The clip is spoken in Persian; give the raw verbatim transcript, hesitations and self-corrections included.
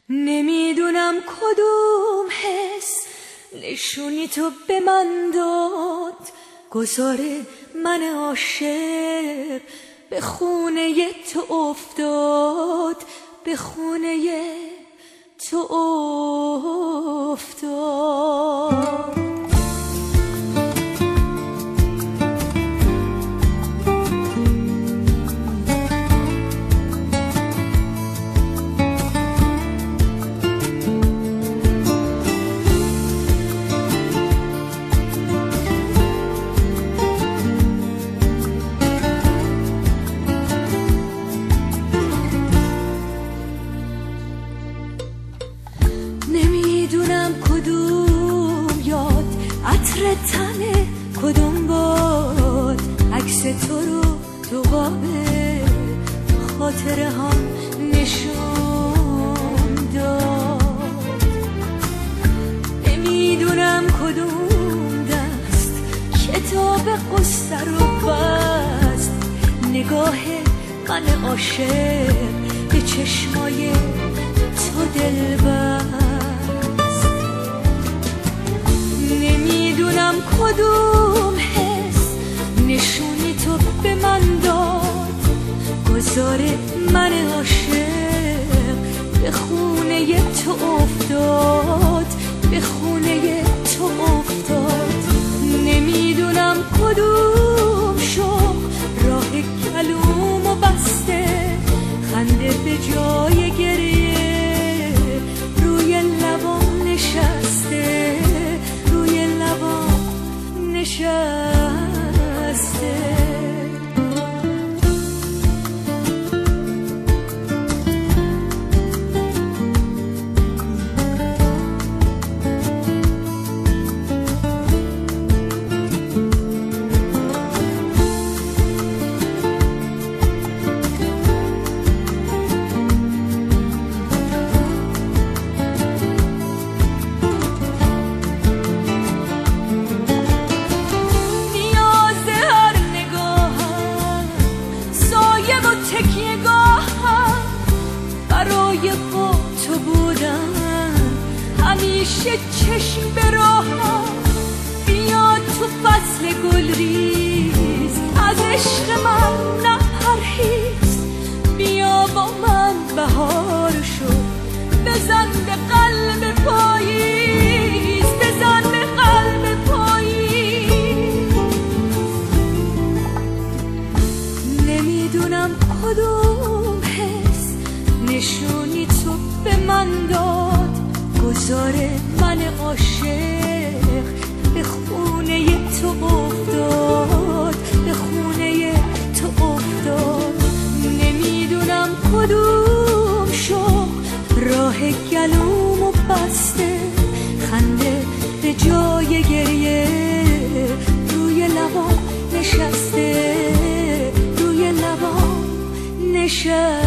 نمیدونم کدوم حس نشونی تو به من داد، گذاره من عاشق به خونه تو افتاد، به خونه تو افتاد. نمیدونم کدوم یاد عطر تنه، کدوم باد عکس تو رو تو قاب خاطره هم نشون داد. نمیدونم کدوم دست کتاب قصه رو بست، نگاه من عاشق به چشمای تو دلبست. نمیدونم کدوم حس نشونی تو به من داد، گذاره من عاشق به خونه تو افتاد، به خونه تو افتاد. نمیدونم کدوم شوق راه گلومو بسته، خنده به جای گریه روی لبام نشسته، روی لبام نشسته. برای با تو بودن همیشه چشم به راهم، بیا تو فصل گل ریز از عشق من نپرهیز، بیا با من بهار شو، بزن به قلب پاییز، بزن به قلب پاییز. نمیدونم کدوم نشونی تو به من داد، گذاره من عاشق به خونه تو افتاد، به خونه تو افتاد. نمیدونم کدوم شوق راه گلومو بسته، خنده به جای گریه روی لبام نشسته، روی لبام نشسته.